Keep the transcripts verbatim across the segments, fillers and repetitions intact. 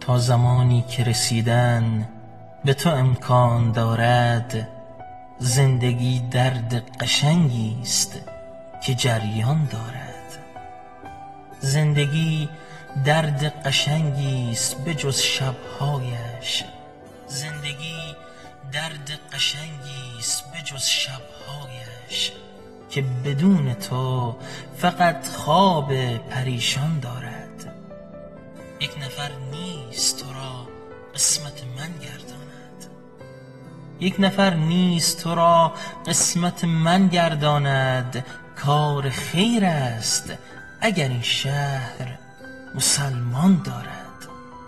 تا زمانی که رسیدن به تو امکان دارد، زندگی درد قشنگی است که جریان دارد. زندگی درد قشنگی است به جز شبهایش، زندگی درد قشنگی است به جز شبهایش، که بدون تو فقط خواب پریشان دارد. یک نفر نیست تو را قسمت من گرداند، یک نفر نیست تو را قسمت من گرداند. کار خیر است اگر این شهر مسلمان دارد.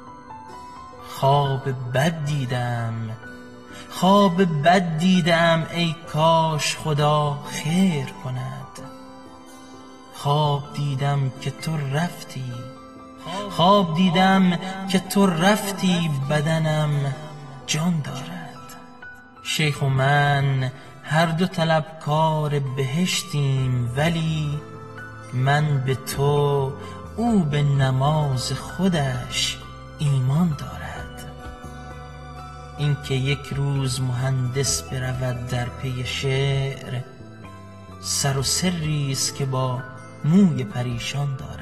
خواب بد دیدم، خواب بد دیدم، ای کاش خدا خیر کند. خواب دیدم که تو رفتی، خواب دیدم که تو رفتی، بدنم جان دارد. شیخ و من هر دو طلبکار بهشتیم، ولی من به تو، او به نماز خودش ایمان دارد. این که یک روز مهندس برود در پی شعر، سر و سری است که با موی پریشان دارد.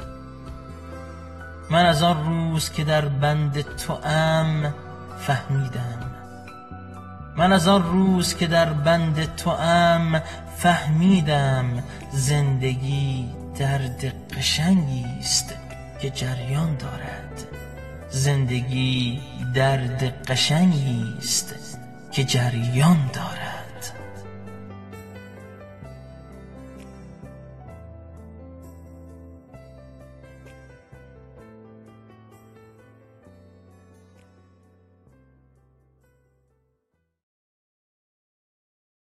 من از آن روز که در بند توام فهمیدم، من از آن روز که در بند توام فهمیدم، زندگی درد قشنگی است که جریان دارد. زندگی درد قشنگی است که جریان دارد.